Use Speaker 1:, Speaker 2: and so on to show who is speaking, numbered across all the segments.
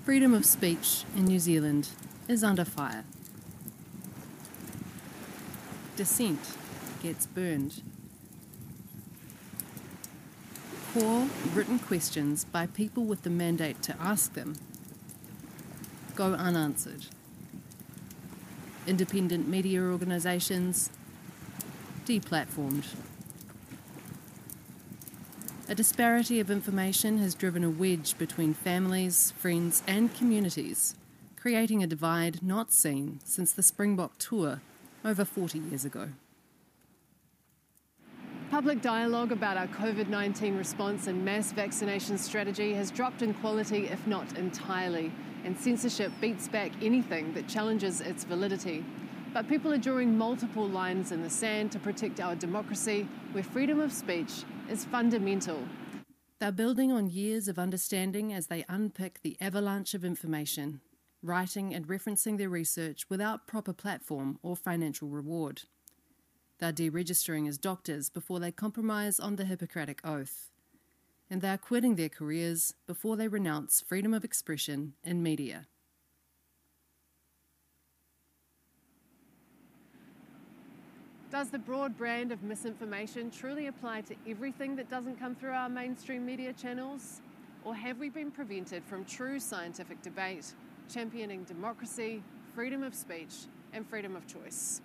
Speaker 1: Freedom of speech in New Zealand is under fire. Dissent gets burned. Core written questions by people with the mandate to ask them go unanswered. Independent media organisations deplatformed. A disparity of information has driven a wedge between families, friends and communities, creating a divide not seen since the Springbok tour over 40 years ago. Public dialogue about our COVID-19 response and mass vaccination strategy has dropped in quality, if not entirely, and censorship beats back anything that challenges its validity. But people are drawing multiple lines in the sand to protect our democracy, where freedom of speech is fundamental. They're building on years of understanding as they unpick the avalanche of information, writing and referencing their research without proper platform or financial reward. They're deregistering as doctors before they compromise on the Hippocratic Oath. And they're quitting their careers before they renounce freedom of expression in media. Does the broad brand of misinformation truly apply to everything that doesn't come through our mainstream media channels? Or have we been prevented from true scientific debate, championing democracy, freedom of speech, and freedom of choice?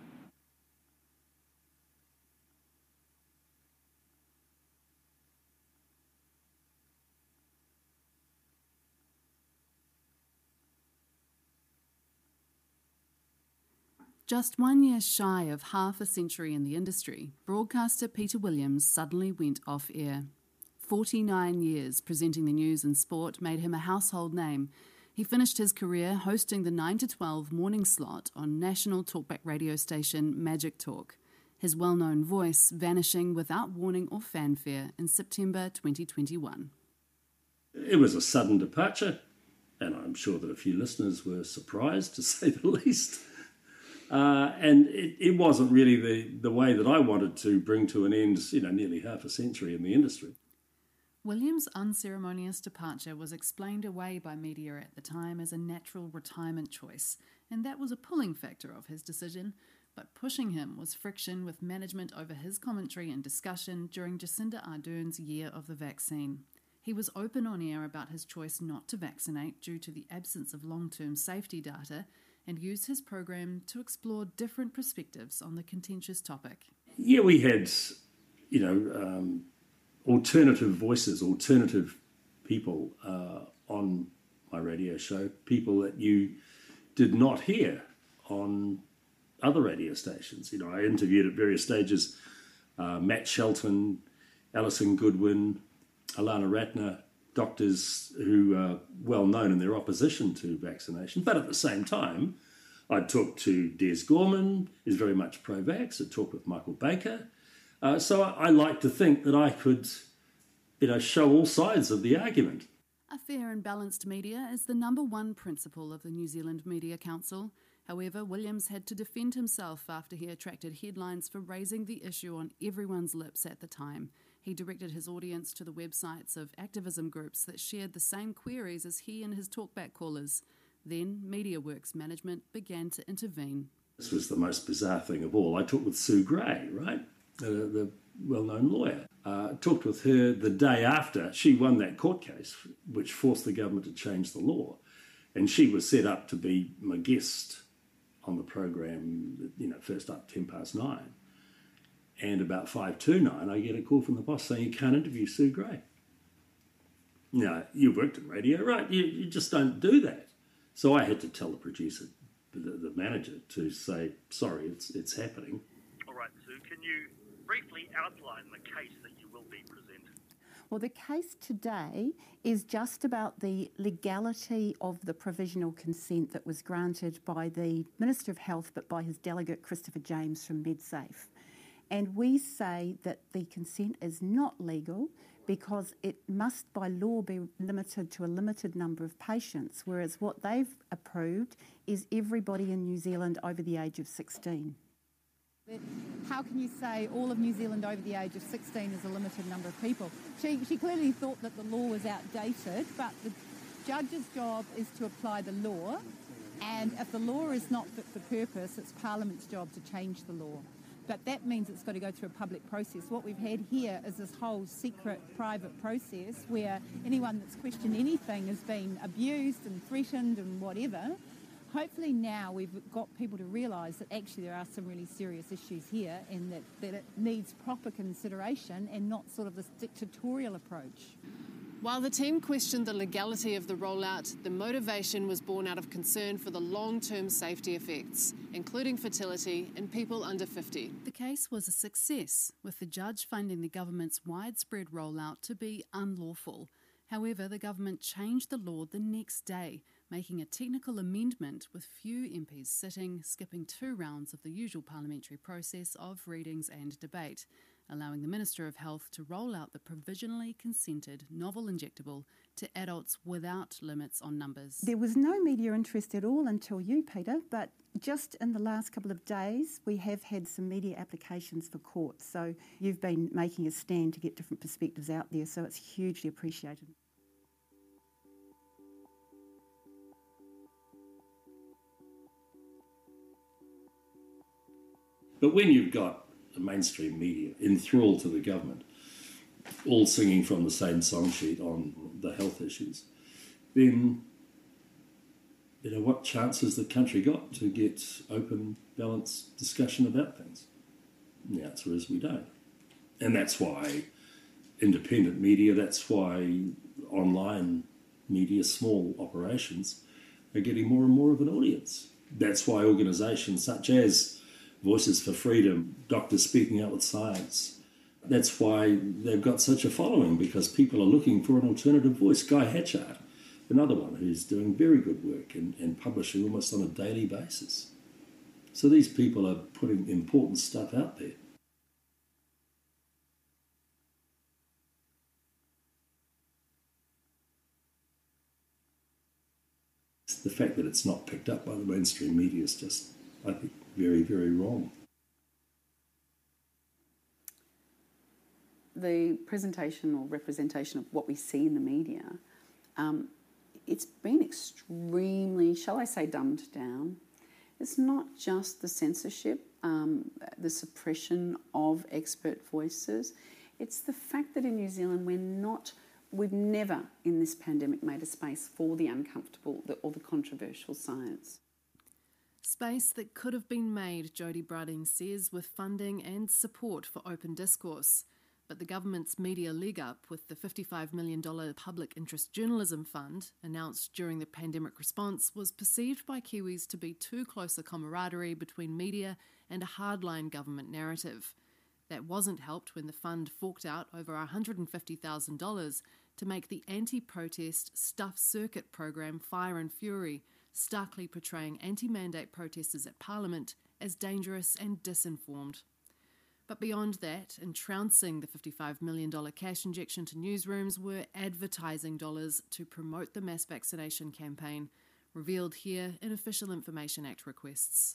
Speaker 1: Just 1 year shy of half a century in the industry, broadcaster Peter Williams suddenly went off air. 49 years presenting the news and sport made him a household name. He finished his career hosting the 9 to 12 morning slot on national talkback radio station Magic Talk, his well-known voice vanishing without warning or fanfare in September 2021.
Speaker 2: It was a sudden departure, and I'm sure that a few listeners were surprised, to say the least. And it wasn't really the way that I wanted to bring to an end, nearly half a century in the industry.
Speaker 1: Williams' unceremonious departure was explained away by media at the time as a natural retirement choice, and that was a pulling factor of his decision, but pushing him was friction with management over his commentary and discussion during Jacinda Ardern's year of the vaccine. He was open on air about his choice not to vaccinate due to the absence of long-term safety data, and used his program to explore different perspectives on the contentious topic.
Speaker 2: Yeah, we had, alternative voices, alternative people on my radio show, people that you did not hear on other radio stations. I interviewed at various stages Matt Shelton, Alison Goodwin, Alana Ratner, doctors who are well known in their opposition to vaccination. But at the same time, I talked to Des Gorman, who's very much pro-vax. I talked with Michael Baker. So I like to think that I could, show all sides of the argument.
Speaker 1: A fair and balanced media is the number one principle of the New Zealand Media Council. However, Williams had to defend himself after he attracted headlines for raising the issue on everyone's lips at the time. He directed his audience to the websites of activism groups that shared the same queries as he and his talkback callers. Then MediaWorks management began to intervene.
Speaker 2: This was the most bizarre thing of all. I talked with Sue Gray, right, the well-known lawyer. Talked with her the day after she won that court case, which forced the government to change the law. And she was set up to be my guest on the program, first up 9:10. And about 9:05, I get a call from the boss saying, you can't interview Sue Gray. No, you've worked in radio, right? You just don't do that. So I had to tell the producer, the manager, to say, sorry, it's happening.
Speaker 3: All right, Sue, can you briefly outline the case that you will be presenting?
Speaker 4: Well, the case today is just about the legality of the provisional consent that was granted by the Minister of Health, but by his delegate, Christopher James from MedSafe. And we say that the consent is not legal because it must by law be limited to a limited number of patients, whereas what they've approved is everybody in New Zealand over the age of 16. How can you say all of New Zealand over the age of 16 is a limited number of people? She clearly thought that the law was outdated, but the
Speaker 5: judge's job is to apply the law, and if the law is not fit for purpose, it's Parliament's job to change the law. But that means it's got to go through a public process. What we've had here is this whole secret, private process where anyone that's questioned anything has been abused and threatened and whatever. Hopefully now we've got people to realise that actually there are some really serious issues here and that it needs proper consideration and not sort of this dictatorial approach.
Speaker 1: While the team questioned the legality of the rollout, the motivation was born out of concern for the long-term safety effects, including fertility in people under 50.
Speaker 6: The case was a success, with the judge finding the government's widespread rollout to be unlawful. However, the government changed the law the next day, making a technical amendment with few MPs sitting, skipping 2 rounds of the usual parliamentary process of readings and debate, allowing the Minister of Health to roll out the provisionally consented novel injectable to adults without limits on numbers.
Speaker 4: There was no media interest at all until you, Peter, but just in the last couple of days we have had some media applications for court. So you've been making a stand to get different perspectives out there, so it's hugely appreciated.
Speaker 2: But when you've got the mainstream media enthralled to the government, all singing from the same song sheet on the health issues, then what chance has the country got to get open, balanced discussion about things? And the answer is we don't. And that's why independent media, that's why online media, small operations, are getting more and more of an audience. That's why organisations such as Voices for Freedom, Doctors Speaking Out with Science, that's why they've got such a following, because people are looking for an alternative voice. Guy Hatchard, another one who's doing very good work and publishing almost on a daily basis. So these people are putting important stuff out there. The fact that it's not picked up by the mainstream media is just, I think, very, very wrong.
Speaker 7: The presentation or representation of what we see in the media, it's been extremely, shall I say, dumbed down. It's not just the censorship, the suppression of expert voices. It's the fact that in New Zealand we've never in this pandemic made a space for the uncomfortable or the controversial science.
Speaker 6: Space that could have been made, Jodie Brading says, with funding and support for open discourse. But the government's media leg up with the $55 million Public Interest Journalism Fund, announced during the pandemic response, was perceived by Kiwis to be too close a camaraderie between media and a hardline government narrative. That wasn't helped when the fund forked out over $150,000 to make the anti-protest Stuff Circuit program Fire and Fury, starkly portraying anti-mandate protesters at Parliament as dangerous and disinformed. But beyond that, entrancing the $55 million cash injection to newsrooms were advertising dollars to promote the mass vaccination campaign, revealed here in Official Information Act requests.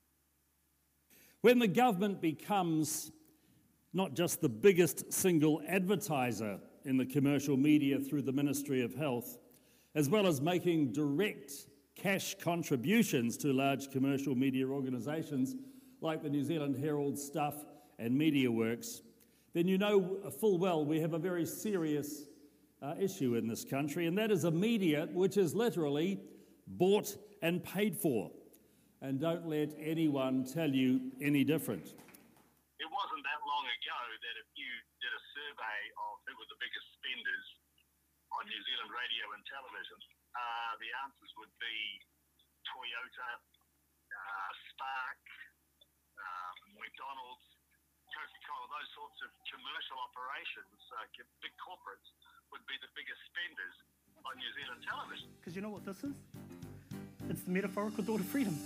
Speaker 8: When the government becomes not just the biggest single advertiser in the commercial media through the Ministry of Health, as well as making direct cash contributions to large commercial media organisations like the New Zealand Herald, Stuff and MediaWorks, then you know full well we have a very serious issue in this country, and that is a media which is literally bought and paid for. And don't let anyone tell you any different.
Speaker 3: It wasn't that long ago that if you did a survey of who were the biggest spenders on New Zealand radio and television, the answers would be Toyota, Spark, McDonald's, Coca-Cola, those sorts of commercial operations, big corporates, would be the biggest spenders on New Zealand television.
Speaker 9: Because you know what this is? It's the metaphorical door to freedom.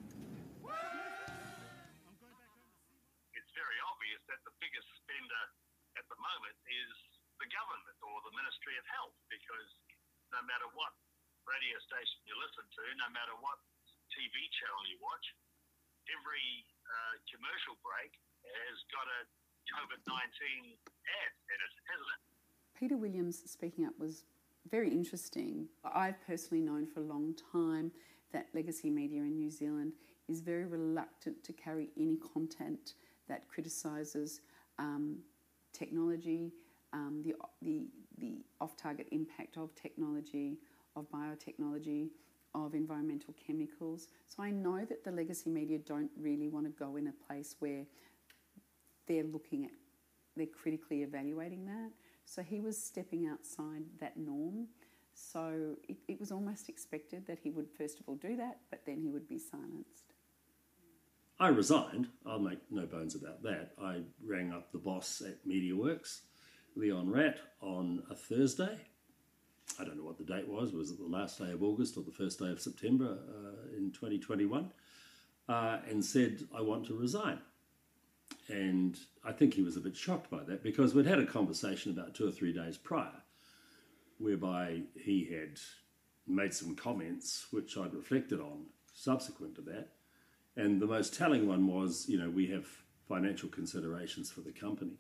Speaker 3: It's very obvious that the biggest spender at the moment is the government or the Ministry of Health, because no matter what radio station you listen to, no matter what TV channel you watch, every commercial break has got a COVID-19 ad in it, hasn't it?
Speaker 7: Peter Williams speaking up was very interesting. I've personally known for a long time that legacy media in New Zealand is very reluctant to carry any content that criticises technology, the off-target impact of technology, of biotechnology, of environmental chemicals. So I know that the legacy media don't really want to go in a place where they're critically evaluating that. So he was stepping outside that norm. So it was almost expected that he would first of all do that, but then he would be silenced.
Speaker 2: I resigned. I'll make no bones about that. I rang up the boss at MediaWorks, Leon Ratt, on a Thursday. I don't know what the date was. Was it the last day of August or the first day of September in 2021? And said, I want to resign. And I think he was a bit shocked by that because we'd had a conversation about 2 or 3 days prior whereby he had made some comments which I'd reflected on subsequent to that. And the most telling one was, we have financial considerations for the company.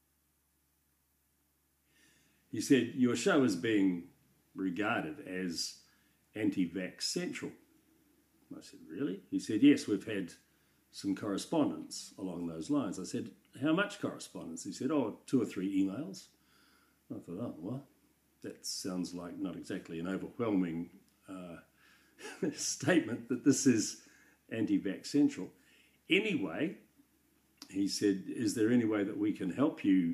Speaker 2: He said, your show is being regarded as anti-vax central. I said, really? He said, yes, we've had some correspondence along those lines. I said, how much correspondence? He said, 2 or 3 emails. I thought, well, that sounds like not exactly an overwhelming statement that this is anti-vax central. Anyway, he said, is there any way that we can help you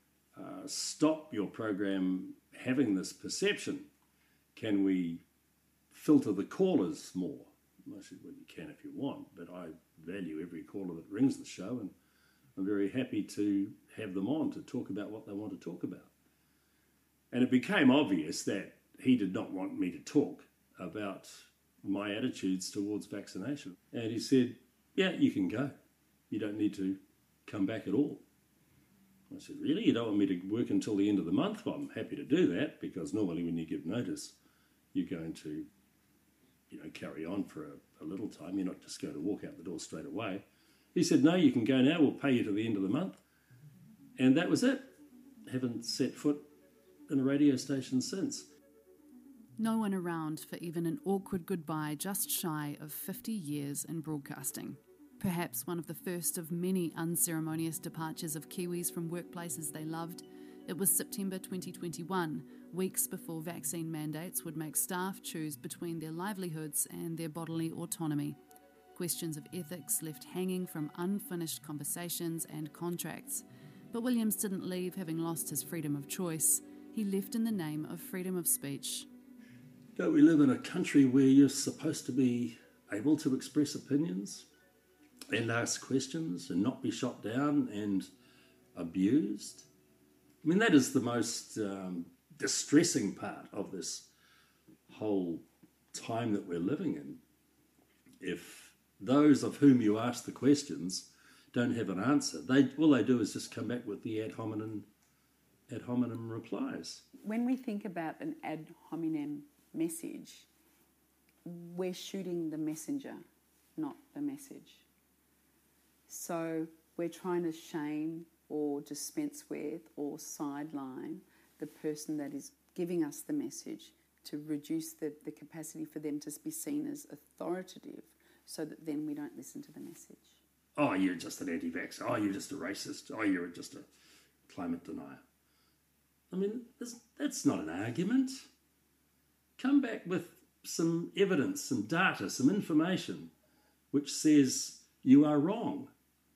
Speaker 2: stop your program having this perception? Can we filter the callers more? I said, well, you can if you want, but I value every caller that rings the show, and I'm very happy to have them on to talk about what they want to talk about. And it became obvious that he did not want me to talk about my attitudes towards vaccination. And he said, yeah, you can go. You don't need to come back at all. I said, really? You don't want me to work until the end of the month? Well, I'm happy to do that, because normally when you give notice, you're going to carry on for a little time. You're not just going to walk out the door straight away. He said, no, you can go now. We'll pay you to the end of the month. And that was it. Haven't set foot in a radio station since.
Speaker 6: No one around for even an awkward goodbye just shy of 50 years in broadcasting. Perhaps one of the first of many unceremonious departures of Kiwis from workplaces they loved. It was September 2021, weeks before vaccine mandates would make staff choose between their livelihoods and their bodily autonomy. Questions of ethics left hanging from unfinished conversations and contracts. But Williams didn't leave having lost his freedom of choice. He left in the name of freedom of speech.
Speaker 2: Don't we live in a country where you're supposed to be able to express opinions and ask questions and not be shot down and abused? I mean, that is the most distressing part of this whole time that we're living in. If those of whom you ask the questions don't have an answer, all they do is just come back with the ad hominem replies.
Speaker 7: When we think about an ad hominem message, we're shooting the messenger, not the message. So we're trying to shame or dispense with or sideline the person that is giving us the message to reduce the capacity for them to be seen as authoritative, so that then we don't listen to the message.
Speaker 2: Oh, you're just an anti-vaxxer. Oh, you're just a racist. Oh, you're just a climate denier. I mean, that's not an argument. Come back with some evidence, some data, some information which says you are wrong.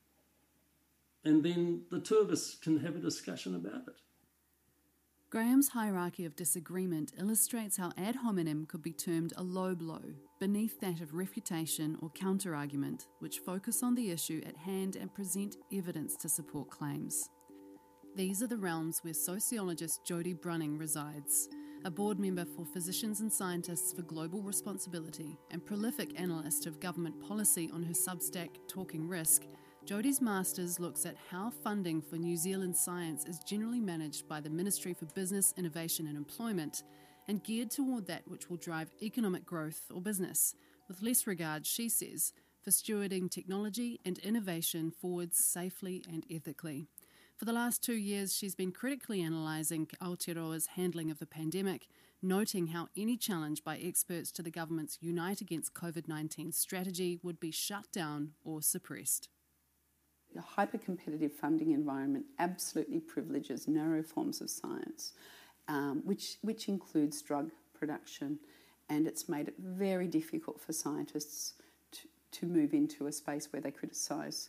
Speaker 2: And then the two of us can have a discussion about it.
Speaker 6: Graham's hierarchy of disagreement illustrates how ad hominem could be termed a low blow, beneath that of refutation or counter-argument, which focus on the issue at hand and present evidence to support claims. These are the realms where sociologist Jodie Brunning resides, a board member for Physicians and Scientists for Global Responsibility and prolific analyst of government policy on her Substack Talking Risk. Jodie's Masters looks at how funding for New Zealand science is generally managed by the Ministry for Business, Innovation and Employment, and geared toward that which will drive economic growth or business, with less regard, she says, for stewarding technology and innovation forwards safely and ethically. For the last 2 years, she's been critically analysing Aotearoa's handling of the pandemic, noting how any challenge by experts to the government's Unite Against COVID-19 strategy would be shut down or suppressed.
Speaker 7: The hyper-competitive funding environment absolutely privileges narrow forms of science, which includes drug production, and it's made it very difficult for scientists to move into a space where they criticise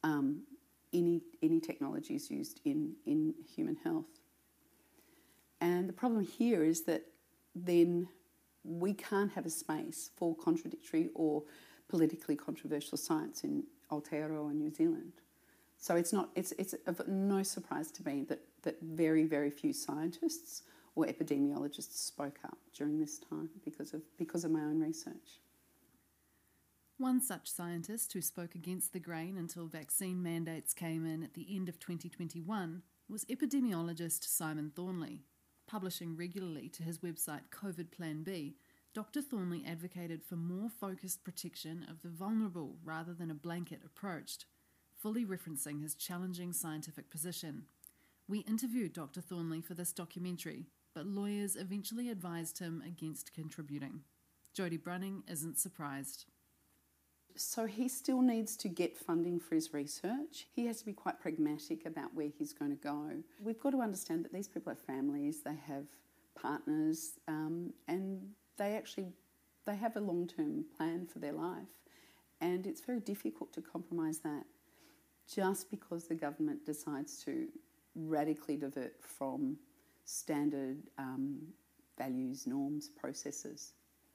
Speaker 7: any technologies used in human health. And the problem here is that then we can't have a space for contradictory or politically controversial science in Aotearoa and New Zealand. So it's of no surprise to me that very, very few scientists or epidemiologists spoke up during this time because of my own research.
Speaker 6: One such scientist who spoke against the grain until vaccine mandates came in at the end of 2021 was epidemiologist Simon Thornley. Publishing regularly to his website COVID Plan B, Dr. Thornley advocated for more focused protection of the vulnerable rather than a blanket approach, fully referencing his challenging scientific position. We interviewed Dr. Thornley for this documentary, but lawyers eventually advised him against contributing. Jodie Brunning isn't surprised.
Speaker 7: So he still needs to get funding for his research. He has to be quite pragmatic about where he's going to go. We've got to understand that these people have families, they have partners, and they have a long-term plan for their life. And it's very difficult to compromise that just because the government decides to radically divert from standard values, norms, processes.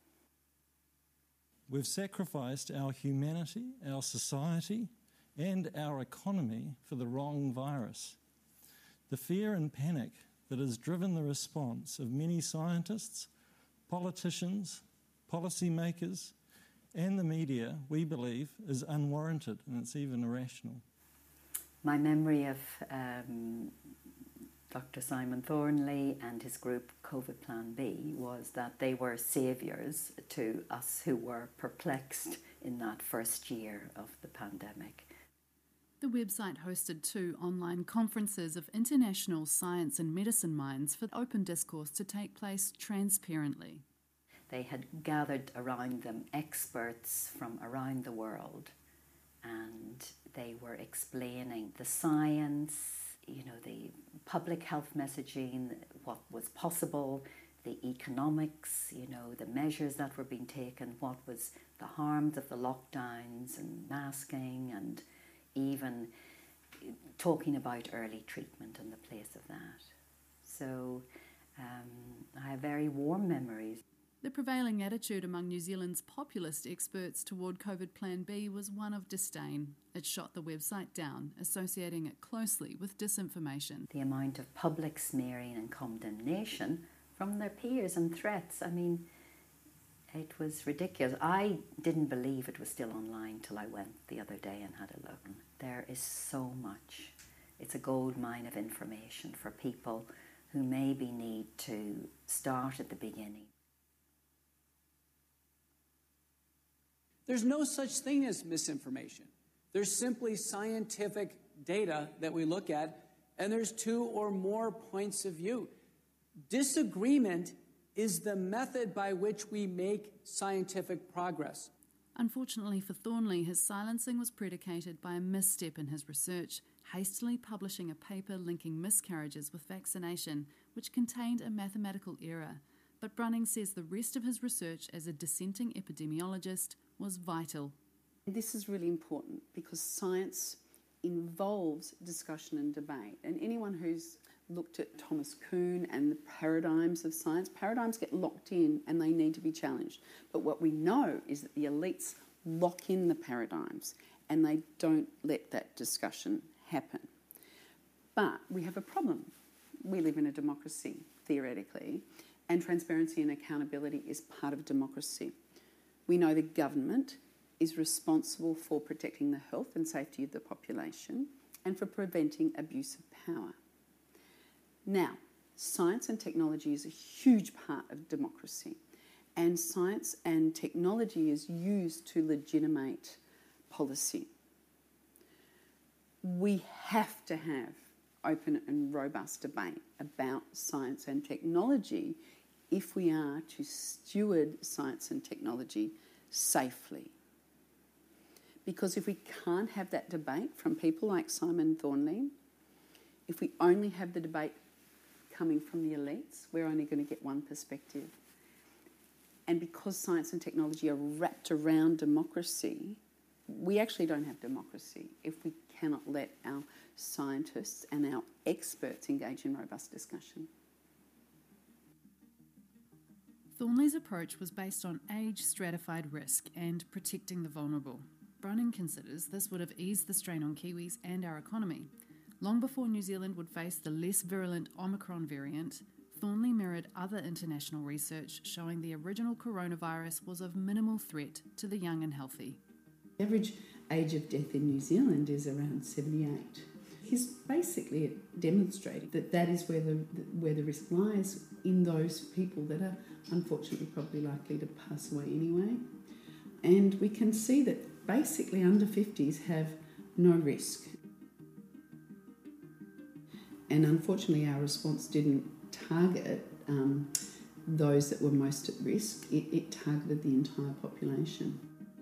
Speaker 10: We've sacrificed our humanity, our society, and our economy for the wrong virus. The fear and panic that has driven the response of many scientists, politicians, policymakers, and the media, we believe, is unwarranted, and it's even irrational.
Speaker 11: My memory of Dr. Simon Thornley and his group COVID Plan B was that they were saviours to us who were perplexed in that first year of the pandemic.
Speaker 6: The website hosted 2 online conferences of international science and medicine minds for open discourse to take place transparently.
Speaker 11: They had gathered around them experts from around the world, and they were explaining the science, the public health messaging, what was possible, the economics, the measures that were being taken, what was the harms of the lockdowns and masking, and even talking about early treatment and the place of that. So I have very warm memories.
Speaker 6: The prevailing attitude among New Zealand's populist experts toward COVID Plan B was one of disdain. It shot the website down, associating it closely with disinformation.
Speaker 11: The amount of public smearing and condemnation from their peers and threats, it was ridiculous. I didn't believe it was still online till I went the other day and had a look. There is so much. It's a gold mine of information for people who maybe need to start at the beginning.
Speaker 12: There's no such thing as misinformation. There's simply scientific data that we look at, and there's 2 or more points of view. Disagreement is the method by which we make scientific progress.
Speaker 6: Unfortunately for Thornley, his silencing was predicated by a misstep in his research, hastily publishing a paper linking miscarriages with vaccination, which contained a mathematical error. But Brunning says the rest of his research as a dissenting epidemiologist was vital.
Speaker 7: This is really important because science involves discussion and debate. And anyone who's looked at Thomas Kuhn and the paradigms of science, paradigms get locked in and they need to be challenged. But what we know is that the elites lock in the paradigms and they don't let that discussion happen. But we have a problem. We live in a democracy, theoretically, and transparency and accountability is part of democracy. We know the government is responsible for protecting the health and safety of the population and for preventing abuse of power. Now, science and technology is a huge part of democracy, and science and technology is used to legitimate policy. We have to have open and robust debate about science and technology if we are to steward science and technology safely. Because if we can't have that debate from people like Simon Thornley, if we only have the debate coming from the elites, we're only going to get one perspective. And because science and technology are wrapped around democracy, we actually don't have democracy if we cannot let our scientists and our experts engage in robust discussion.
Speaker 6: Thornley's approach was based on age-stratified risk and protecting the vulnerable. Brunning considers this would have eased the strain on Kiwis and our economy. Long before New Zealand would face the less virulent Omicron variant, Thornley mirrored other international research showing the original coronavirus was of minimal threat to the young and healthy.
Speaker 7: The average age of death in New Zealand is around 78. He's basically demonstrating that is where the risk lies in those people that are unfortunately probably likely to pass away anyway. And we can see that basically under 50s have no risk. And unfortunately our response didn't target those that were most at risk. It targeted the entire population.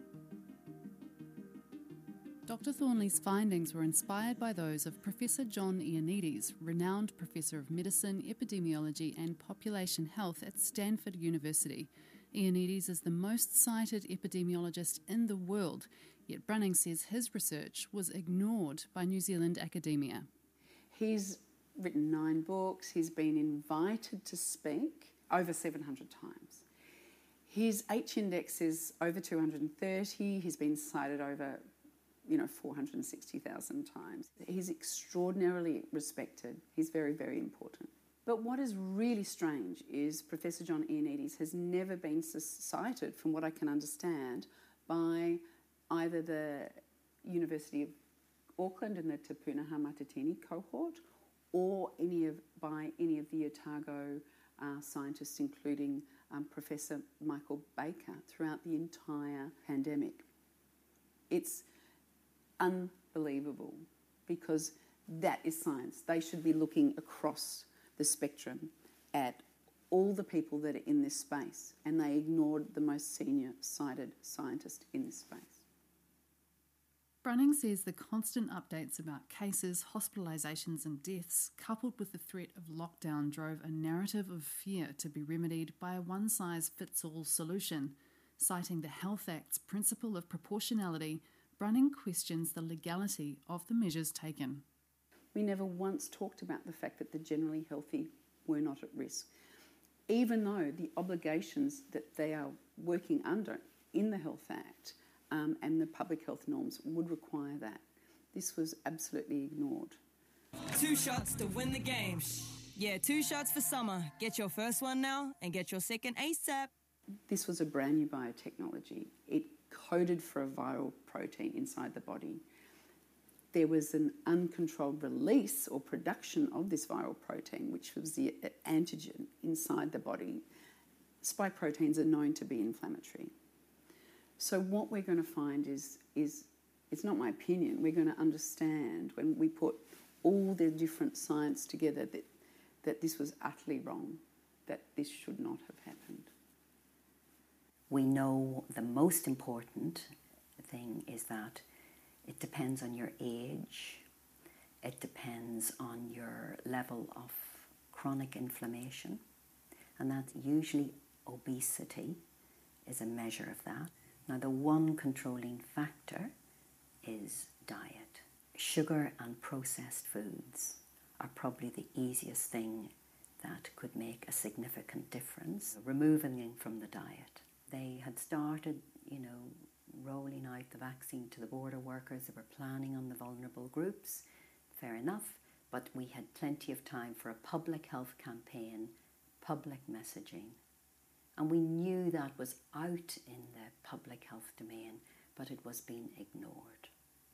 Speaker 6: Dr. Thornley's findings were inspired by those of Professor John Ioannidis, renowned Professor of Medicine, Epidemiology and Population Health at Stanford University. Ioannidis is the most cited epidemiologist in the world, yet Brunning says his research was ignored by New Zealand academia.
Speaker 7: He's written 9 books, he's been invited to speak over 700 times. His H-index is over 230, he's been cited over 460,000 times. He's extraordinarily respected. He's very, very important. But what is really strange is Professor John Ioannidis has never been cited, from what I can understand, by either the University of Auckland in the Te Pūnaha Matatini cohort or by any of the Otago scientists, including Professor Michael Baker, throughout the entire pandemic. It's unbelievable, because that is science. They should be looking across the spectrum at all the people that are in this space, and they ignored the most senior cited scientist in this space.
Speaker 6: Brunning says the constant updates about cases, hospitalisations and deaths, coupled with the threat of lockdown, drove a narrative of fear to be remedied by a one-size-fits-all solution. Citing the Health Act's principle of proportionality, Brunning questions the legality of the measures taken.
Speaker 7: We never once talked about the fact that the generally healthy were not at risk, even though the obligations that they are working under in the Health Act and the public health norms would require that. This was absolutely ignored.
Speaker 13: 2 shots to win the game. Yeah, 2 shots for summer. Get your first one now and get your second ASAP.
Speaker 7: This was a brand new biotechnology. It coded for a viral protein inside the body. There was an uncontrolled release or production of this viral protein, which was the antigen inside the body. Spike proteins are known to be inflammatory. So what we're going to find is it's not my opinion, we're going to understand when we put all the different science together that this was utterly wrong, that this should not have happened.
Speaker 11: We know the most important thing is that it depends on your age, it depends on your level of chronic inflammation, and that usually obesity is a measure of that. Now, the one controlling factor is diet. Sugar and processed foods are probably the easiest thing that could make a significant difference, removing them from the diet. They had started, rolling out the vaccine to the border workers. They were planning on the vulnerable groups. Fair enough. But we had plenty of time for a public health campaign, public messaging. And we knew that was out in the public health domain, but it was being ignored.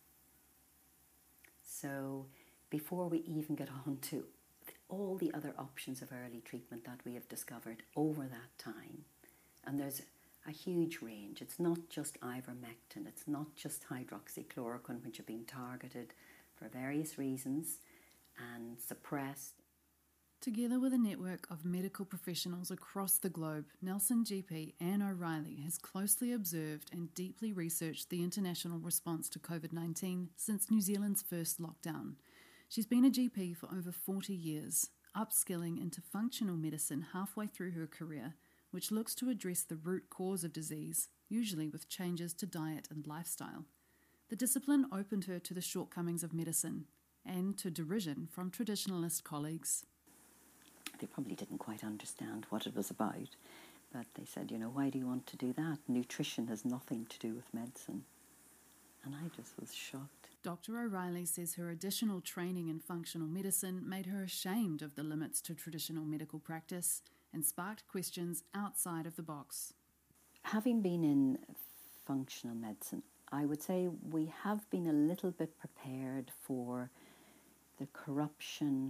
Speaker 11: So before we even get on to all the other options of early treatment that we have discovered over that time, and there's a huge range. It's not just ivermectin, it's not just hydroxychloroquine, which have been targeted for various reasons, and suppressed.
Speaker 6: Together with a network of medical professionals across the globe, Nelson GP Anne O'Reilly has closely observed and deeply researched the international response to COVID-19 since New Zealand's first lockdown. She's been a GP for over 40 years, upskilling into functional medicine halfway through her career, which looks to address the root cause of disease, usually with changes to diet and lifestyle. The discipline opened her to the shortcomings of medicine and to derision from traditionalist colleagues.
Speaker 11: They probably didn't quite understand what it was about, but they said, why do you want to do that? Nutrition has nothing to do with medicine. And I just was shocked.
Speaker 6: Dr. O'Reilly says her additional training in functional medicine made her ashamed of the limits to traditional medical practice and sparked questions outside of the box.
Speaker 11: Having been in functional medicine, I would say we have been a little bit prepared for the corruption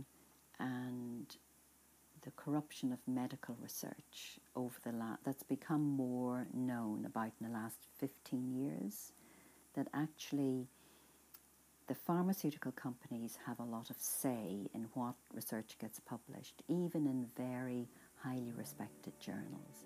Speaker 11: of medical research that's become more known about in the last 15 years, that actually the pharmaceutical companies have a lot of say in what research gets published, even in very highly respected journals.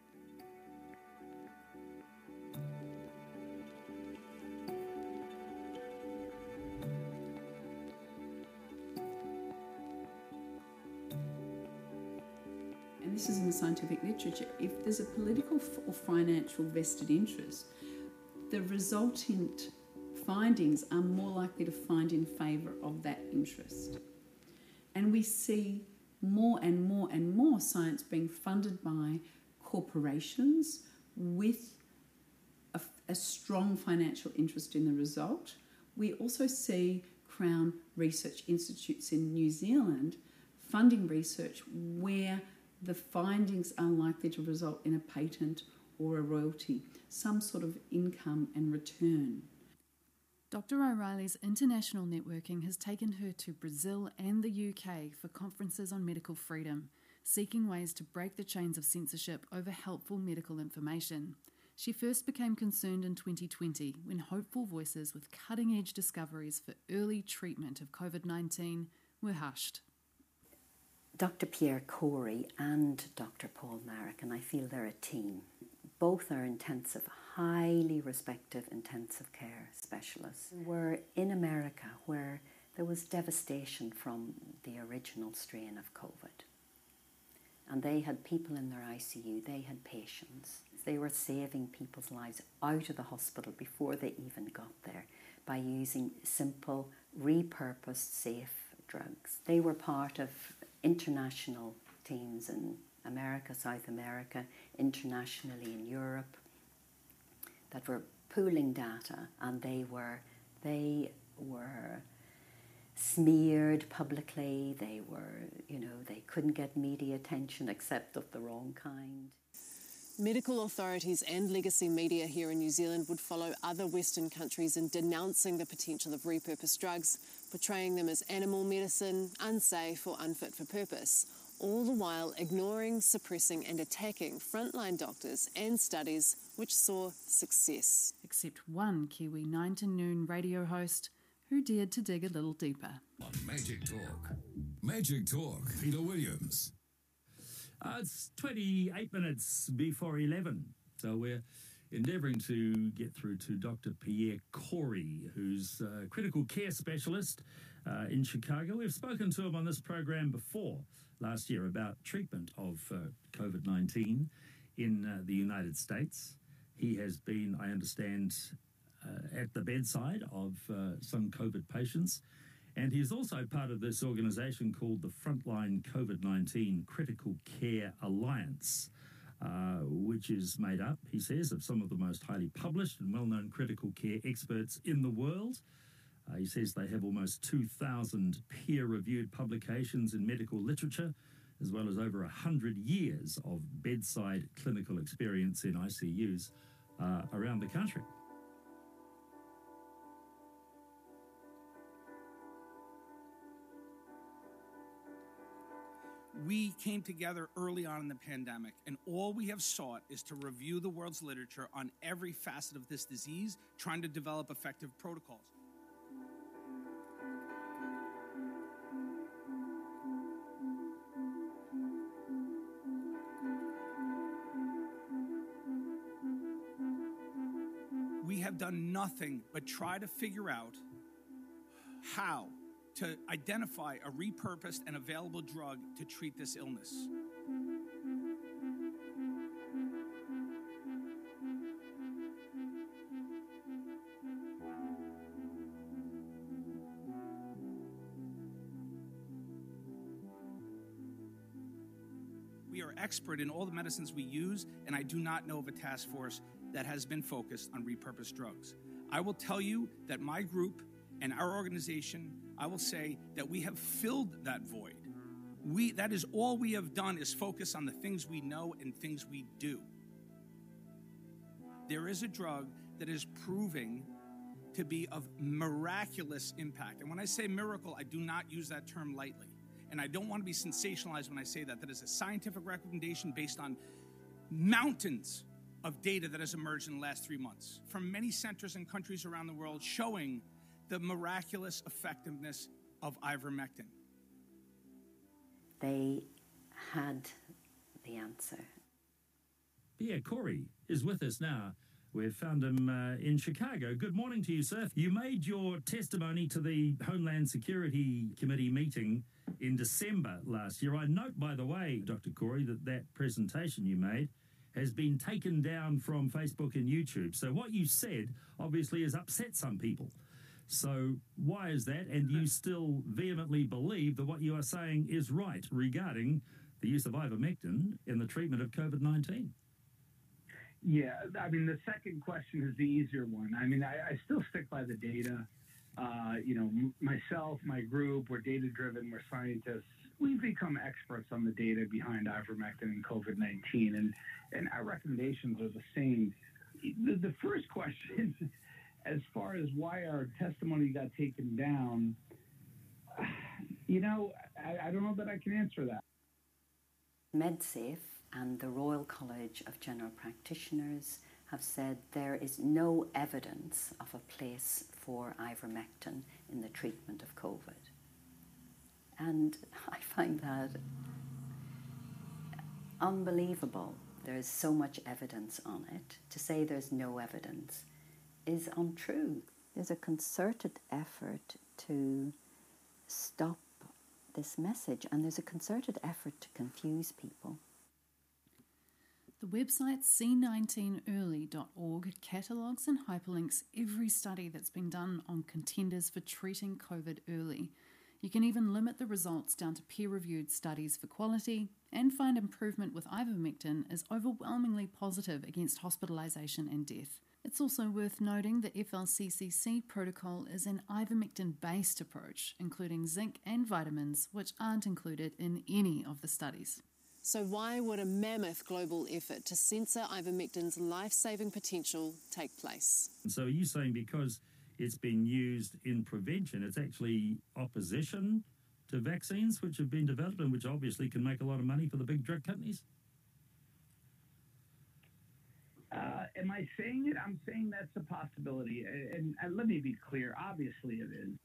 Speaker 14: And this is in the scientific literature, if there's a political or financial vested interest, the resultant findings are more likely to find in favour of that interest. And we see more and more and more science being funded by corporations with a strong financial interest in the result. We also see Crown Research Institutes in New Zealand funding research where the findings are likely to result in a patent or a royalty, some sort of income and return.
Speaker 6: Dr. O'Reilly's international networking has taken her to Brazil and the UK for conferences on medical freedom, seeking ways to break the chains of censorship over helpful medical information. She first became concerned in 2020 when hopeful voices with cutting-edge discoveries for early treatment of COVID-19 were hushed.
Speaker 11: Dr. Pierre Corey and Dr. Paul Marek, and I feel they're a team. Both are highly respected intensive care specialists. We're in America where there was devastation from the original strain of COVID. And they had people in their ICU, they had patients. They were saving people's lives out of the hospital before they even got there by using simple, repurposed, safe drugs. They were part of international teams in America, South America, internationally in Europe, that were pooling data, and they were smeared publicly. They couldn't get media attention except of the wrong kind.
Speaker 1: Medical authorities and legacy media here in New Zealand would follow other Western countries in denouncing the potential of repurposed drugs, portraying them as animal medicine, unsafe or unfit for purpose, all the while ignoring, suppressing and attacking frontline doctors and studies which saw success.
Speaker 6: Except one Kiwi 9 to noon radio host who dared to dig a little deeper.
Speaker 15: On Magic Talk, Peter Williams.
Speaker 8: It's 28 minutes before 11, so we're endeavouring to get through to Dr. Pierre Corey, who's a critical care specialist in Chicago. We've spoken to him on this program before last year about treatment of COVID-19 in the United States. He has been, I understand, at the bedside of some COVID patients. And he's also part of this organisation called the Frontline COVID-19 Critical Care Alliance, which is made up, he says, of some of the most highly published and well-known critical care experts in the world. He says they have almost 2,000 peer-reviewed publications in medical literature, as well as over 100 years of bedside clinical experience in ICUs around the country.
Speaker 16: We came together early on in the pandemic, and all we have sought is to review the world's literature on every facet of this disease, trying to develop effective protocols. have done nothing but try to figure out how to identify a repurposed and available drug to treat this illness. We are expert in all the medicines we use, and I do not know of a task force that has been focused on repurposed drugs. I will tell you that my group and our organization, I will say that we have filled that void. That is all we have done, is focus on the things we know and things we do. There is a drug that is proving to be of miraculous impact. And when I say miracle, I do not use that term lightly. And I don't want to be sensationalized when I say that. That is a scientific recommendation based on mountains of data that has emerged in the last 3 months from many centers and countries around the world showing the miraculous effectiveness of ivermectin.
Speaker 11: They had the answer.
Speaker 17: Pierre Corey is with us now. We've found him in Chicago. Good morning to you, sir. You made your testimony to the Homeland Security Committee meeting in December last year. I note, by the way, Dr. Corey, that presentation you made has been taken down from Facebook and YouTube. So what you said obviously has upset some people. So why is that? And do you still vehemently believe that what you are saying is right regarding the use of ivermectin in the treatment of COVID-19?
Speaker 18: Yeah, I mean, the second question is the easier one. I mean, I still stick by the data. Myself, my group, we're data-driven, we're scientists. We've become experts on the data behind ivermectin and COVID-19, and our recommendations are the same. The first question, as far as why our testimony got taken down, I don't know that I can answer that.
Speaker 11: MedSafe and the Royal College of General Practitioners have said there is no evidence of a place for ivermectin in the treatment of COVID. And I find that unbelievable. There's so much evidence on it. To say there's no evidence is untrue. There's a concerted effort to stop this message, and there's a concerted effort to confuse people.
Speaker 6: The website c19early.org catalogues and hyperlinks every study that's been done on contenders for treating COVID early. You can even limit the results down to peer-reviewed studies for quality and find improvement with ivermectin is overwhelmingly positive against hospitalisation and death. It's also worth noting the FLCCC protocol is an ivermectin-based approach, including zinc and vitamins, which aren't included in any of the studies.
Speaker 1: So why would a mammoth global effort to censor ivermectin's life-saving potential take place?
Speaker 17: So are you saying because it's been used in prevention, it's actually opposition to vaccines which have been developed and which obviously can make a lot of money for the big drug companies?
Speaker 18: Am I saying it? I'm saying that's a possibility. And let me be clear, obviously it is.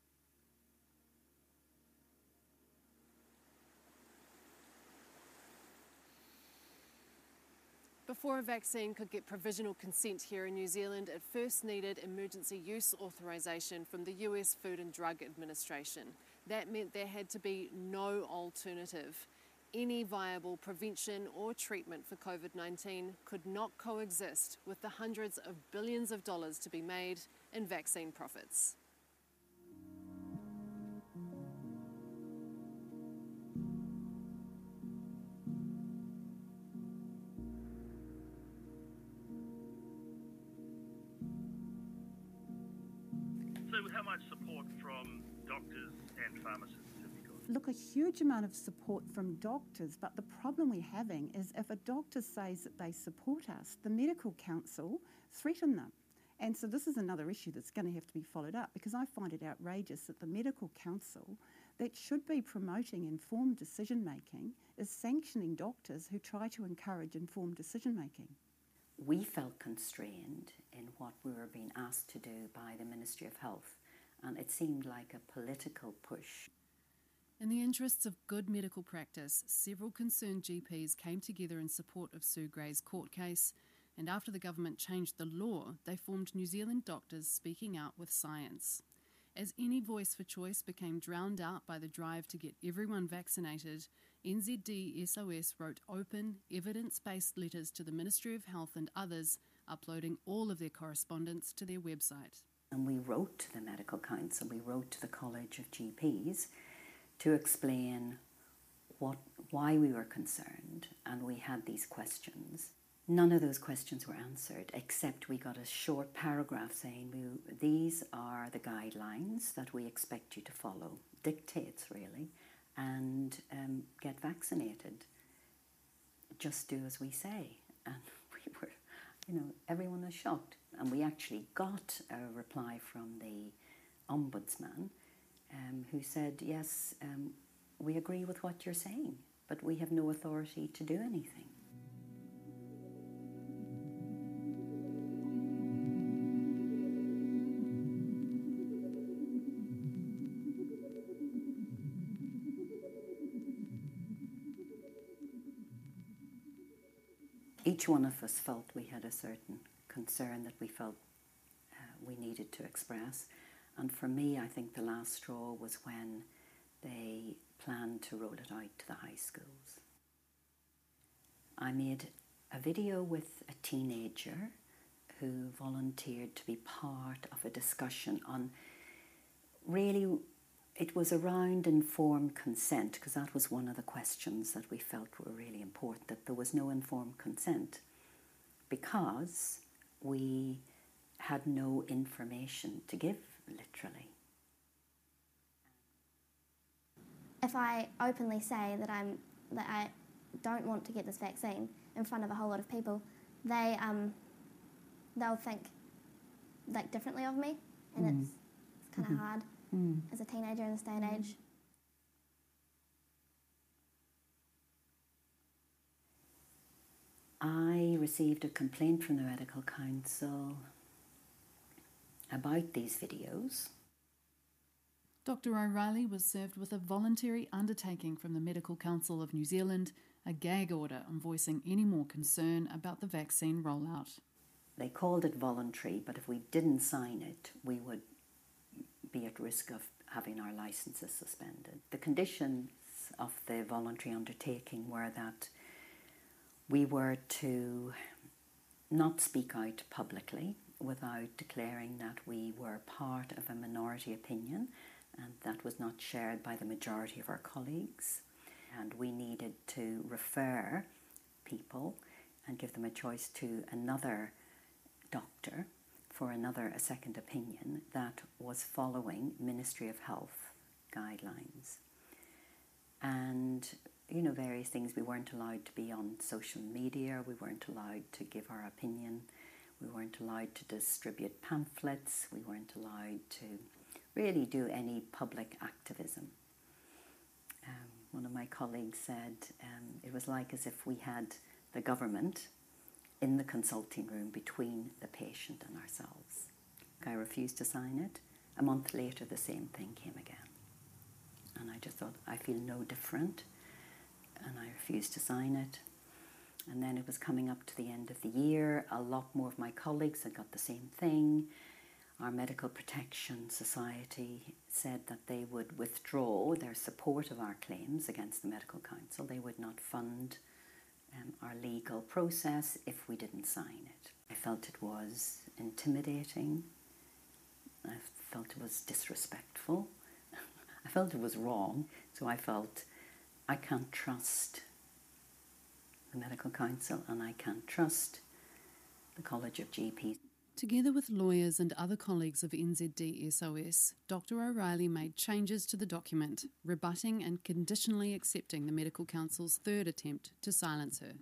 Speaker 1: Before a vaccine could get provisional consent here in New Zealand, it first needed emergency use authorisation from the US Food and Drug Administration. That meant there had to be no alternative. Any viable prevention or treatment for COVID-19 could not coexist with the hundreds of billions of dollars to be made in vaccine profits.
Speaker 19: So how much support from doctors and pharmacists have you got?
Speaker 4: Look, a huge amount of support from doctors, but the problem we're having is if a doctor says that they support us, the medical council threaten them. And so this is another issue that's going to have to be followed up, because I find it outrageous that the medical council that should be promoting informed decision-making is sanctioning doctors who try to encourage informed decision-making.
Speaker 11: We felt constrained in what we were being asked to do by the Ministry of Health, and it seemed like a political push.
Speaker 6: In the interests of good medical practice, several concerned GPs came together in support of Sue Gray's court case, And after the government changed the law, they formed New Zealand Doctors Speaking Out with Science. As any voice for choice became drowned out by the drive to get everyone vaccinated, NZD SOS wrote open, evidence-based letters to the Ministry of Health and others, uploading all of their correspondence to their website.
Speaker 11: And we wrote to the Medical Council, we wrote to the College of GPs to explain why we were concerned, and we had these questions. None of those questions were answered, except we got a short paragraph saying these are the guidelines that we expect you to follow, dictates really, and get vaccinated. Just do as we say. And we were, everyone was shocked. And we actually got a reply from the Ombudsman who said, yes, we agree with what you're saying, but we have no authority to do anything. Each one of us felt we had a certain concern that we felt we needed to express. And for me, I think the last straw was when they planned to roll it out to the high schools. I made a video with a teenager who volunteered to be part of a discussion on, really, it was around informed consent, because that was one of the questions that we felt were really important, that there was no informed consent because we had no information to give, literally.
Speaker 20: If I openly say that I don't want to get this vaccine in front of a whole lot of people, they'll think differently of me, and it's kind of hard as a teenager in this day and age.
Speaker 11: I received a complaint from the Medical Council about these videos.
Speaker 6: Dr O'Reilly was served with a voluntary undertaking from the Medical Council of New Zealand, a gag order on voicing any more concern about the vaccine rollout.
Speaker 11: They called it voluntary, but if we didn't sign it, we would be at risk of having our licences suspended. The conditions of the voluntary undertaking were that we were to not speak out publicly without declaring that we were part of a minority opinion, and that was not shared by the majority of our colleagues. And we needed to refer people and give them a choice to another doctor for a second opinion that was following Ministry of Health guidelines. And, various things. We weren't allowed to be on social media, we weren't allowed to give our opinion, we weren't allowed to distribute pamphlets, we weren't allowed to really do any public activism. One of my colleagues said it was like as if we had the government in the consulting room between the patient and ourselves. I refused to sign it. A month later, the same thing came again. And I just thought, I feel no different. And I refused to sign it. And then it was coming up to the end of the year. A lot more of my colleagues had got the same thing. Our Medical Protection Society said that they would withdraw their support of our claims against the Medical Council. They would not fund our legal process if we didn't sign it. I felt it was intimidating. I felt it was disrespectful. I felt it was wrong. So I felt I can't trust the Medical Council and I can't trust the College of GPs.
Speaker 6: Together with lawyers and other colleagues of NZD SOS, Dr O'Reilly made changes to the document, rebutting and conditionally accepting the Medical Council's third attempt to silence her.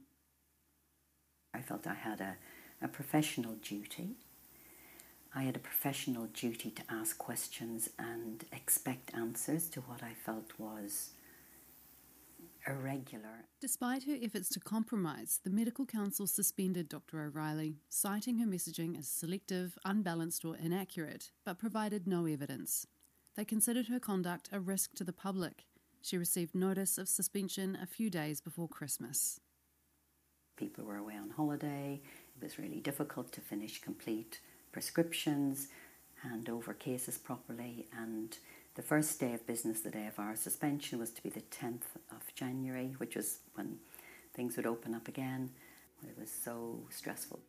Speaker 11: I felt I had a professional duty. I had a professional duty to ask questions and expect answers to what I felt was irregular.
Speaker 6: Despite her efforts to compromise, the Medical Council suspended Dr O'Reilly, citing her messaging as selective, unbalanced or inaccurate, but provided no evidence. They considered her conduct a risk to the public. She received notice of suspension a few days before Christmas.
Speaker 11: People were away on holiday. It was really difficult to finish complete prescriptions, hand over cases properly, and the first day of business, the day of our suspension, was to be the 10th of January, which was when things would open up again. It was so stressful.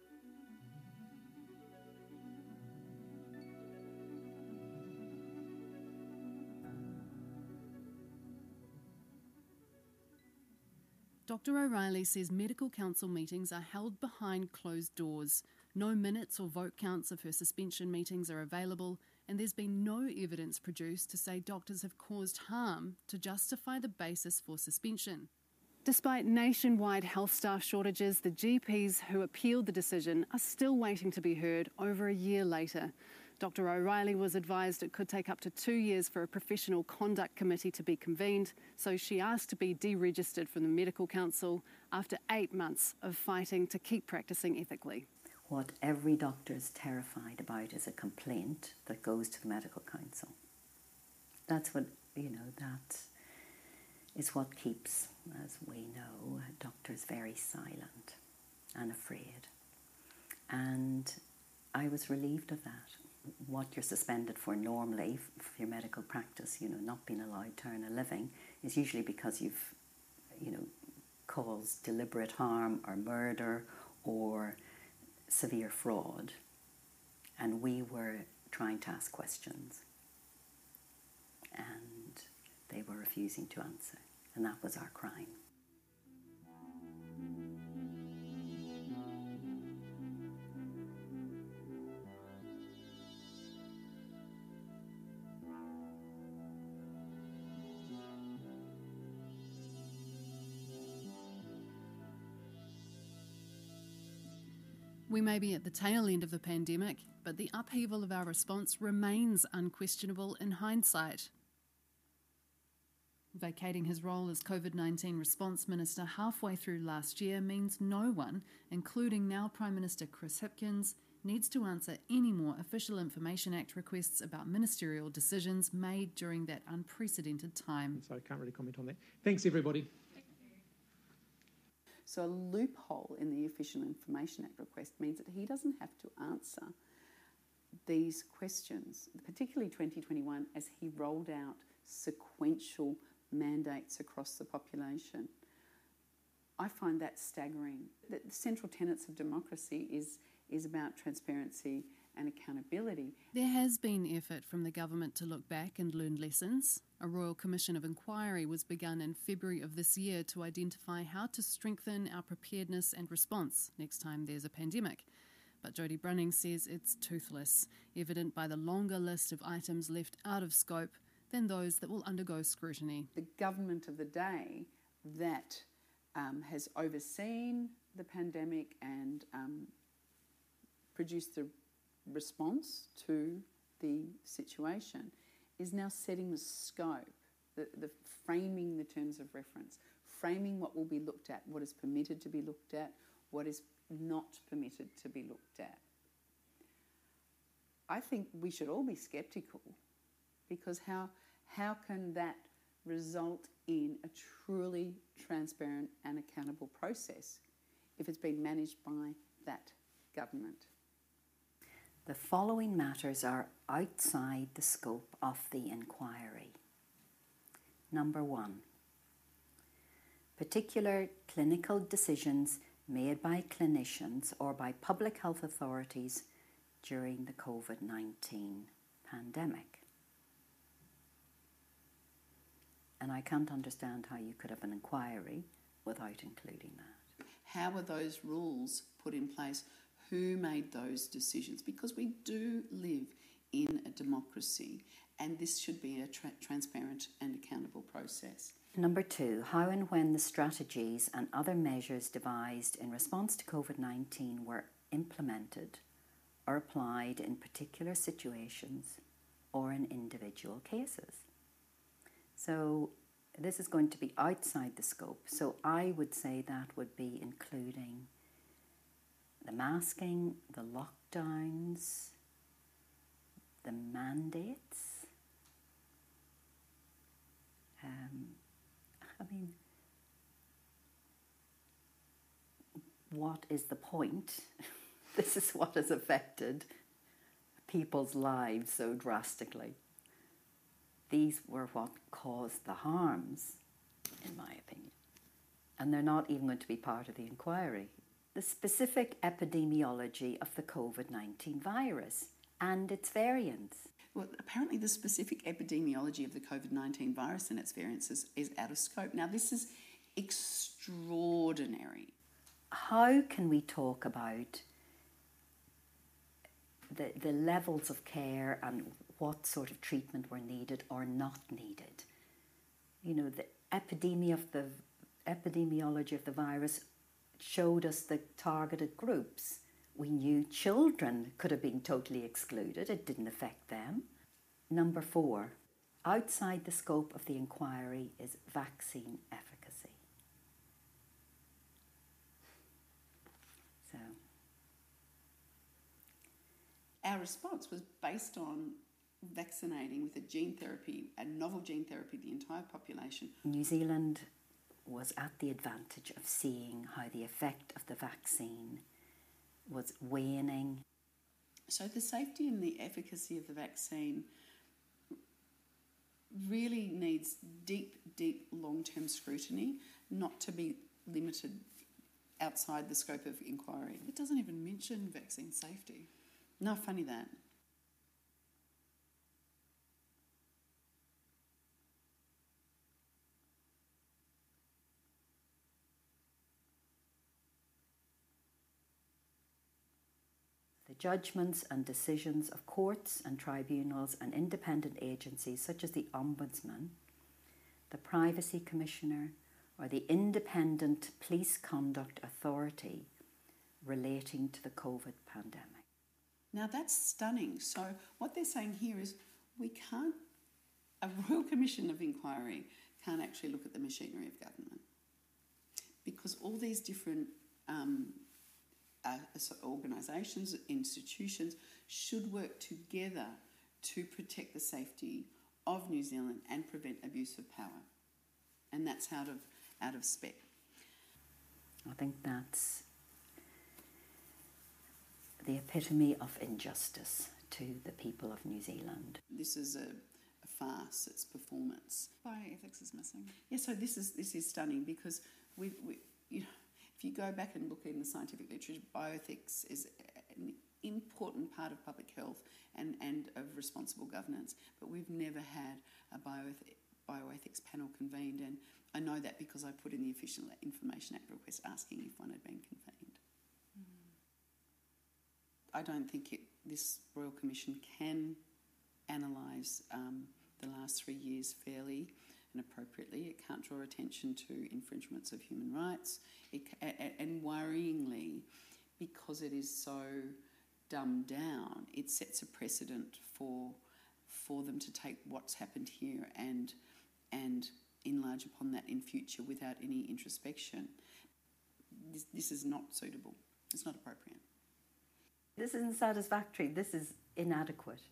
Speaker 6: Dr. O'Reilly says medical council meetings are held behind closed doors. No minutes or vote counts of her suspension meetings are available, and there's been no evidence produced to say doctors have caused harm to justify the basis for suspension. Despite nationwide health staff shortages, the GPs who appealed the decision are still waiting to be heard over a year later. Dr. O'Reilly was advised it could take up to 2 years for a professional conduct committee to be convened, so she asked to be deregistered from the Medical Council after 8 months of fighting to keep practising ethically.
Speaker 11: What every doctor is terrified about is a complaint that goes to the Medical Council. That's what, that is what keeps, as we know, doctors very silent and afraid. And I was relieved of that. What you're suspended for normally, for your medical practice, not being allowed to earn a living, is usually because you've, caused deliberate harm or murder or severe fraud. And we were trying to ask questions, and they were refusing to answer, and that was our crime.
Speaker 6: We may be at the tail end of the pandemic, but the upheaval of our response remains unquestionable in hindsight. Vacating his role as COVID-19 response minister halfway through last year means no one, including now Prime Minister Chris Hipkins, needs to answer any more Official Information Act requests about ministerial decisions made during that unprecedented time.
Speaker 21: So I can't really comment on that. Thanks, everybody.
Speaker 7: So a loophole in the Official Information Act request means that he doesn't have to answer these questions, particularly 2021, as he rolled out sequential mandates across the population. I find that staggering. The central tenets of democracy is about transparency and accountability.
Speaker 6: There has been effort from the government to look back and learn lessons. A Royal Commission of Inquiry was begun in February of this year to identify how to strengthen our preparedness and response next time there's a pandemic. But Jodie Brunning says it's toothless, evident by the longer list of items left out of scope than those that will undergo scrutiny.
Speaker 7: The government of the day that has overseen the pandemic and produced the response to the situation is now setting the scope, the framing the terms of reference, framing what will be looked at, what is permitted to be looked at, what is not permitted to be looked at. I think we should all be sceptical, because how can that result in a truly transparent and accountable process if it's been managed by that government?
Speaker 11: The following matters are outside the scope of the inquiry. Number 1, particular clinical decisions made by clinicians or by public health authorities during the COVID-19 pandemic. And I can't understand how you could have an inquiry without including that.
Speaker 7: How were those rules put in place? Who made those decisions? Because we do live in a democracy, and this should be a transparent and accountable process.
Speaker 11: Number 2, how and when the strategies and other measures devised in response to COVID-19 were implemented or applied in particular situations or in individual cases. So this is going to be outside the scope. So I would say that would be including the masking, the lockdowns, the mandates. what is the point? This is what has affected people's lives so drastically. These were what caused the harms, in my opinion. And they're not even going to be part of the inquiry. The specific epidemiology of the COVID-19 virus and its variants.
Speaker 7: Well, apparently the specific epidemiology of the COVID-19 virus and its variants is out of scope. Now, this is extraordinary.
Speaker 11: How can we talk about the levels of care and what sort of treatment were needed or not needed? You know, the epidemiology of the virus showed us the targeted groups. We knew children could have been totally excluded. It didn't affect them. Number 4, outside the scope of the inquiry is vaccine efficacy. So,
Speaker 7: our response was based on vaccinating with a novel gene therapy, the entire population.
Speaker 11: New Zealand was at the advantage of seeing how the effect of the vaccine was waning.
Speaker 7: So the safety and the efficacy of the vaccine really needs deep, deep long-term scrutiny, not to be limited outside the scope of inquiry.
Speaker 1: It doesn't even mention vaccine safety.
Speaker 7: No, funny that.
Speaker 11: The judgments and decisions of courts and tribunals and independent agencies such as the Ombudsman, the Privacy Commissioner, or the Independent Police Conduct Authority relating to the COVID pandemic.
Speaker 7: Now that's stunning. So what they're saying here is a Royal Commission of Inquiry can't actually look at the machinery of government, because all these different organisations, institutions should work together to protect the safety of New Zealand and prevent abuse of power. And that's out of spec.
Speaker 11: I think that's the epitome of injustice to the people of New Zealand.
Speaker 7: This is a farce, it's performance.
Speaker 1: Bioethics is missing.
Speaker 7: Yeah, so this is stunning, because we if you go back and look in the scientific literature, bioethics is an important part of public health and of responsible governance, but we've never had a bioethics panel convened, and I know that because I put in the Official Information Act request asking if one had been convened. I don't think this Royal Commission can analyse the last 3 years fairly and appropriately. It can't draw attention to infringements of human rights. And worryingly, because it is so dumbed down, it sets a precedent for them to take what's happened here and enlarge upon that in future without any introspection. This is not suitable. It's not appropriate.
Speaker 11: This isn't satisfactory. This is inadequate.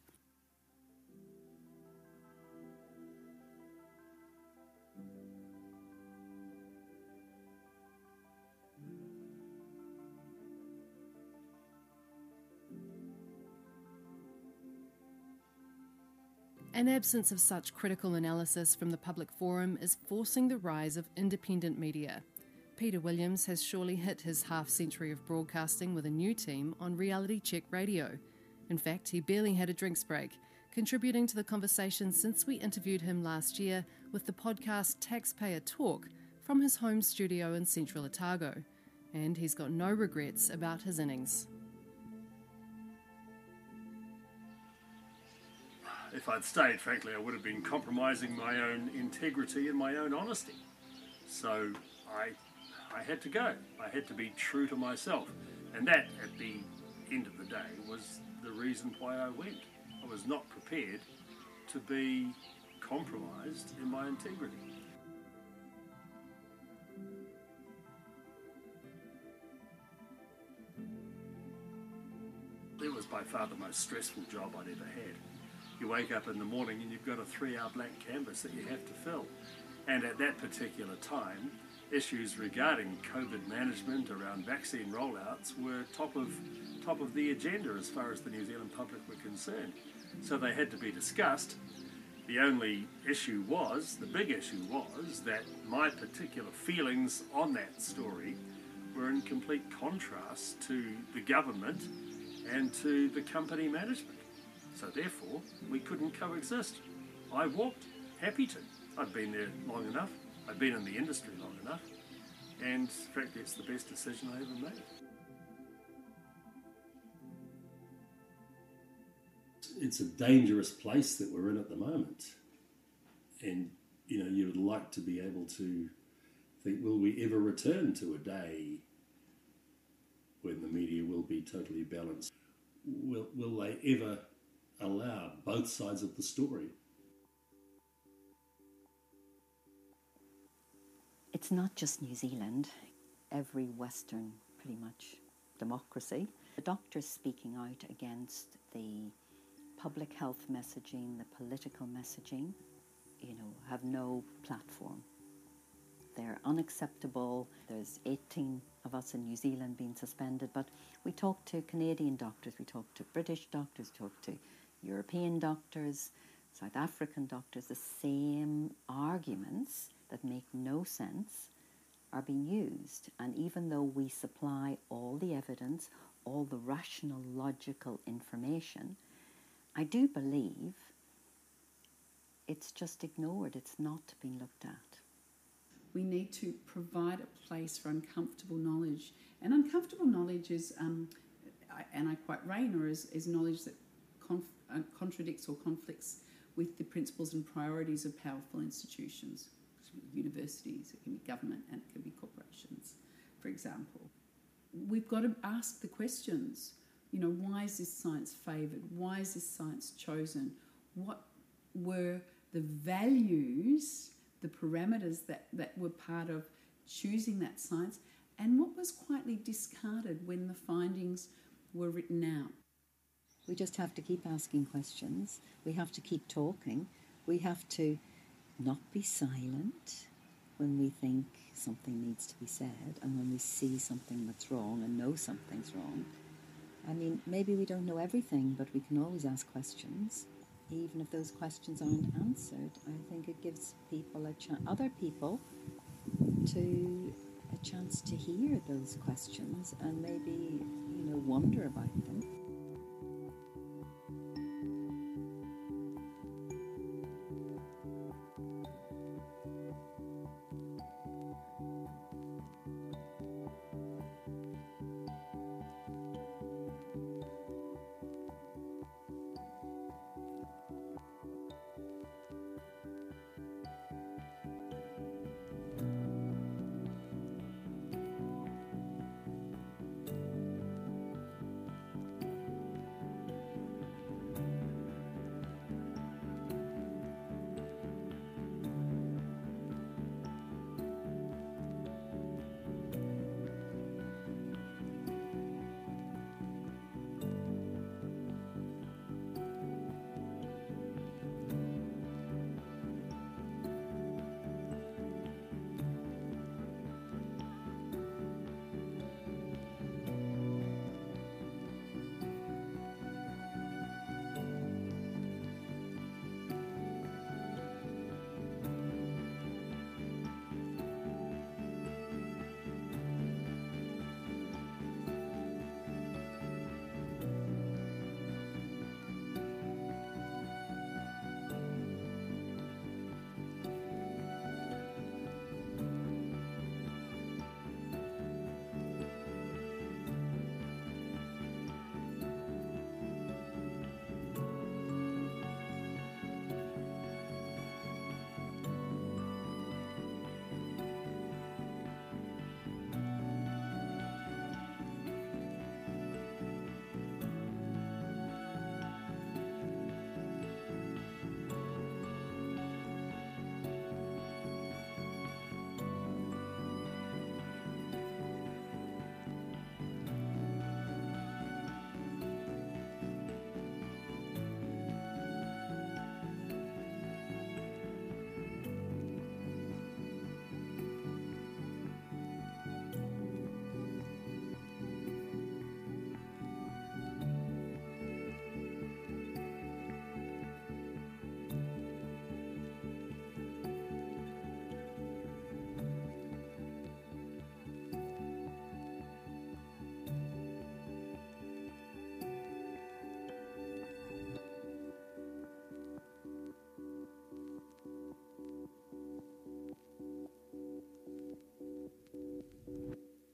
Speaker 6: An absence of such critical analysis from the public forum is forcing the rise of independent media. Peter Williams has surely hit his half-century of broadcasting with a new team on Reality Check Radio. In fact, he barely had a drinks break, contributing to the conversation since we interviewed him last year with the podcast Taxpayer Talk from his home studio in central Otago. And he's got no regrets about his innings.
Speaker 2: If I'd stayed, frankly, I would have been compromising my own integrity and my own honesty. So I had to go. I had to be true to myself. And that, at the end of the day, was the reason why I went. I was not prepared to be compromised in my integrity. It was by far the most stressful job I'd ever had. You wake up in the morning and you've got a 3-hour blank canvas that you have to fill. And at that particular time, issues regarding COVID management around vaccine rollouts were top of the agenda as far as the New Zealand public were concerned. So they had to be discussed. The only issue was, the big issue was, that my particular feelings on that story were in complete contrast to the government and to the company management. So therefore, we couldn't coexist. I walked, happy to. I've been there long enough. I've been in the industry long enough. And frankly, it's the best decision I ever made. It's a dangerous place that we're in at the moment. And, you know, you would like to be able to think, will we ever return to a day when the media will be totally balanced? Will they ever allow both sides of the story?
Speaker 5: It's not just New Zealand. Every Western, pretty much, democracy. The doctors speaking out against the public health messaging, the political messaging, you know, have no platform. They're unacceptable. There's 18 of us in New Zealand being suspended, but we talk to Canadian doctors, we talk to British doctors, we talk to European doctors, South African doctors. The same arguments that make no sense are being used. And even though we supply all the evidence, all the rational, logical information, I do believe it's just ignored. It's not being looked at.
Speaker 14: We need to provide a place for uncomfortable knowledge. And uncomfortable knowledge is, and I quote Rayner, is knowledge that contradicts or conflicts with the principles and priorities of powerful institutions. Universities, it can be government, and it can be corporations, for example. We've got to ask the questions. You know, why is this science favoured? Why is this science chosen? What were the values, the parameters that were part of choosing that science, and what was quietly discarded when the findings were written out?
Speaker 5: We just have to keep asking questions. We have to keep talking. We have to not be silent when we think something needs to be said and when we see something that's wrong and know something's wrong. I mean, maybe we don't know everything, but we can always ask questions. Even if those questions aren't answered, I think it gives people other people a chance to hear those questions and maybe, you know, wonder about them.